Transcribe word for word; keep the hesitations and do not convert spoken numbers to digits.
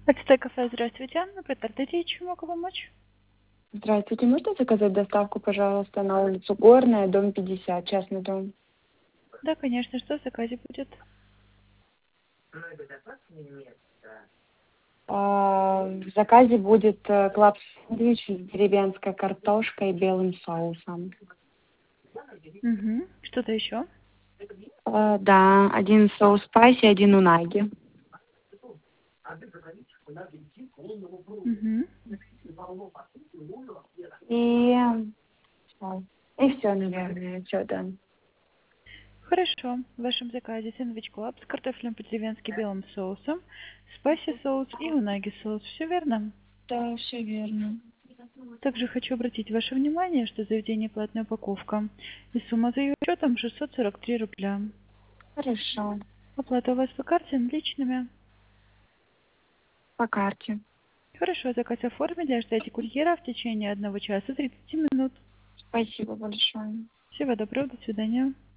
Это кафе, здравствуйте. Подтвердите, чем могу помочь? Здравствуйте, можно заказать доставку, пожалуйста, на улицу Горная, дом пятьдесят, частный дом? Да, конечно, что в заказе будет? А, В заказе будет э, клаб-сэндвич с деревенской картошкой и белым соусом. Угу. Что-то еще? А, Да, один соус спайси, один унаги. Угу. И, всё. И все, наверное, все, да. Хорошо. В вашем заказе сэндвич клаб с картофелем по-деревенски белым соусом, спайси соус и унаги соус. Все верно? Да, все верно. Также хочу обратить ваше внимание, что заведение платная упаковка. И сумма за ее счетом шестьсот сорок три рубля. Хорошо. Оплата у вас по карте наличными. По карте. Хорошо, заказ оформили, ожидайте курьера в течение одного часа тридцати минут. Спасибо большое. Всего доброго, до свидания.